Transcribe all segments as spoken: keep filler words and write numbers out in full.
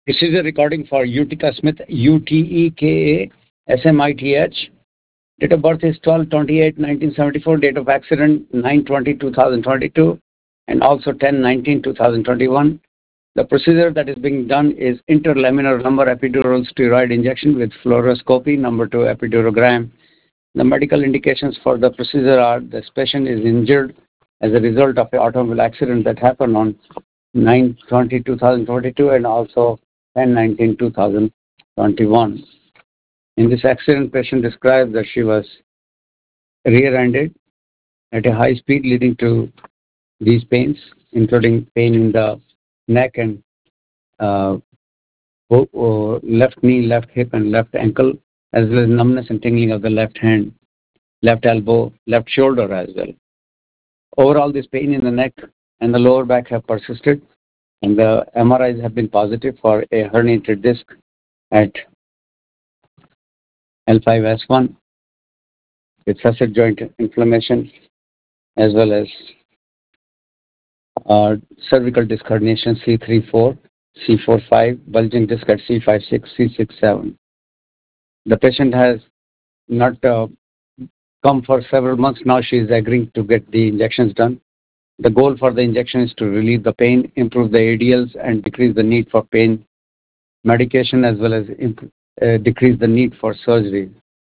Procedure recording for Utica Smith, U T E K A S M I T H. Date of birth is twelve twenty-eight nineteen seventy-four. Date of accident nine twenty two thousand twenty-two and also ten nineteen two thousand twenty-one. The procedure that is being done is interlaminar lumbar epidural steroid injection with fluoroscopy, number two epidurogram. The medical indications for the procedure are this patient is injured as a result of an automobile accident that happened on nine twenty two thousand twenty-two and also ten nineteen two thousand twenty-one. In this accident, patient described that she was rear-ended at a high speed leading to these pains, including pain in the neck and uh, left knee, left hip, and left ankle, as well as numbness and tingling of the left hand, left elbow, left shoulder as well. Overall, this pain in the neck and the lower back have persisted, and the M R Is have been positive for a herniated disc at L five S one with facet joint inflammation, as well as uh, cervical disc herniation C three four, C four five, bulging disc at C five six, C six seven. The patient has not uh, come for several months now. She is agreeing to get the injections done. The goal for the injection is to relieve the pain, improve the A D Ls, and decrease the need for pain medication, as well as uh, decrease the need for surgery.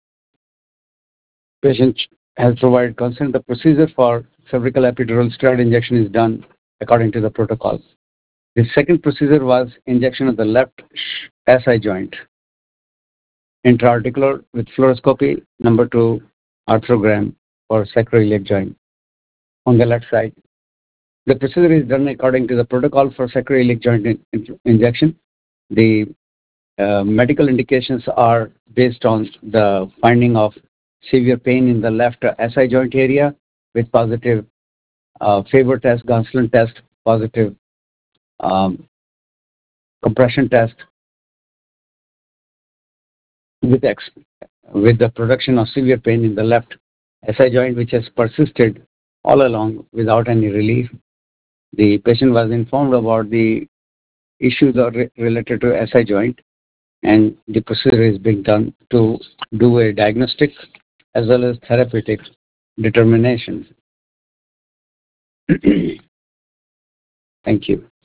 Patient has provided consent. The procedure for cervical epidural steroid injection is done according to the protocol. The second procedure was injection of the left S I joint, intraarticular with fluoroscopy, number two arthrogram for sacroiliac joint on the left side. The procedure is done according to the protocol for sacroiliac joint in, in, injection. The uh, medical indications are based on the finding of severe pain in the left S I joint area with positive uh, Faber test, Gonsalves test, positive um, compression test with, ex with the production of severe pain in the left S I joint, which has persisted all along without any relief. The patient was informed about the issues are re related to S I joint, and the procedure is being done to do a diagnostic as well as therapeutic determination. Thank you.